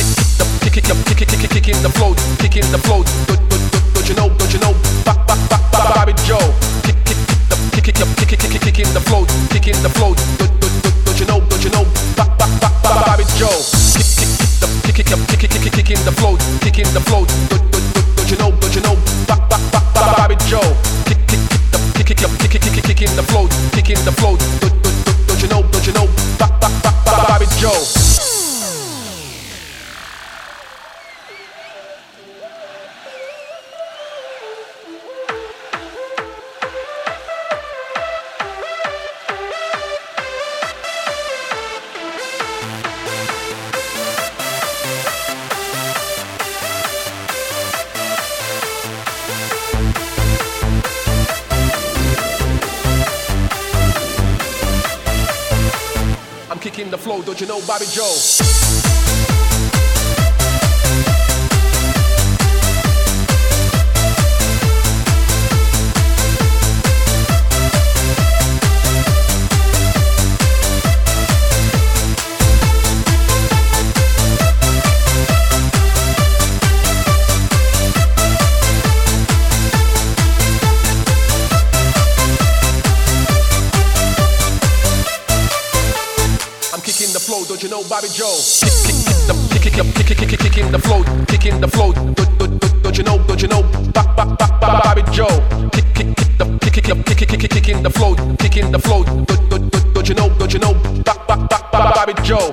kicking the flow, kicking the flow. Don't you know? Bobby Joe, kicking the flow, kicking the flow. Don't you know? Bobby Joe, kicking the flow, kicking the flow. Don't you know? Bobby Joe, kicking the flow, kicking the flow. Don't you know? Bobby Joe. I'm kicking the flow, don't you know, Bobby Joe? Kicking the flow, don't you know, Bobby Joe? Kicking the flow, kicking the flow. Don't you know, Bobby Joe? Kicking the flow, kicking the flow. Don't you know, Bobby Joe?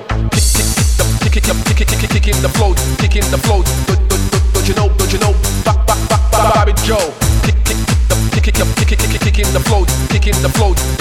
Kicking the flow, kicking the flow. Don't you know, Bobby Joe? Kicking the flow, kicking the flow.